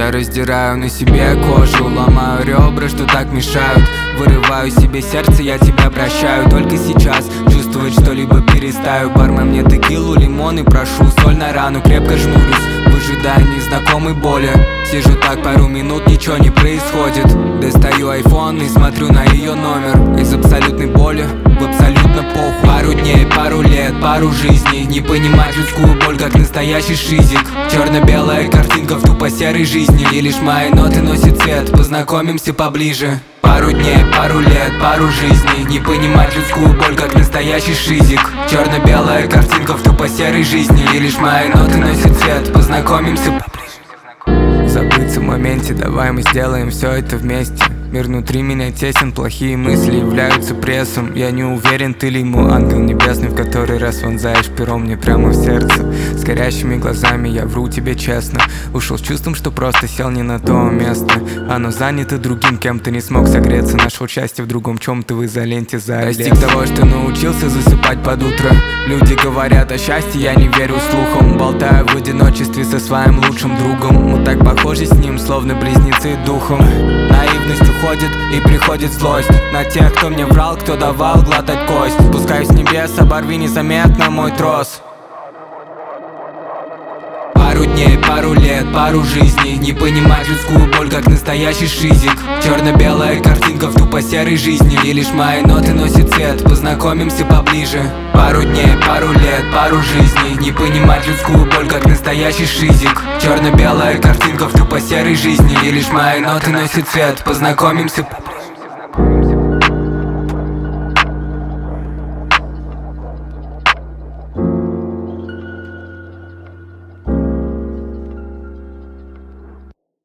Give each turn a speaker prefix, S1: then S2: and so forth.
S1: Я раздираю на себе кожу, ломаю ребра, что так мешают. Вырываю себе сердце, я тебя прощаю. Только сейчас чувствовать что-либо перестаю. Бармен, мне текилу, лимон и прошу соль на рану. Крепко жмурюсь, выжидая незнакомой боли. Сижу так пару минут, ничего не происходит. Достаю айфон и смотрю на ее номер. Из абсолютной боли в абсолютно похуй. Пару дней, пару лет, пару жизней. Не понимать людскую боль, как настоящий шизик. Черно-белая картинка в тупо серой жизни. И лишь мои ноты носит цвет, познакомимся поближе. Пару дней, пару лет, пару жизней. Не понимать людскую боль, как настоящий шизик. Черно-белая картинка в тупо серой жизни. И лишь мои ноты носит цвет, познакомимся поближе. Забыться в моменте, давай мы сделаем все это вместе. Мир внутри меня тесен, плохие мысли являются прессом. Я не уверен, ты ли ему ангел небесный, в который раз вонзаешь пером мне прямо в сердце. С горящими глазами я вру тебе честно. Ушел с чувством, что просто сел не на то место. Оно занято другим, кем ты не смог согреться. Нашел счастье в другом чем-то в изоленте за лес. Достиг того, что научился засыпать под утро. Люди говорят о счастье, я не верю слухам. Болтаю в одиночестве со своим лучшим другом. Мы так похожи с ним, словно близнецы духом. Наивность уходит и приходит злость на тех, кто мне врал, кто давал глотать кость. Спускаюсь с небес, оборви незаметно мой трос. Пару дней, пару лет, пару жизней. Не понимать людскую боль, как настоящий шизик. Черно-белая картинка в тупо серой жизни. И лишь мои ноты носит цвет, познакомимся поближе. Пару дней, пару лет, пару жизней. Не понимать людскую боль, как настоящий шизик. Черно-белая картинка в тупо серой жизни. И лишь мои ноты носит цвет, познакомимся поближе.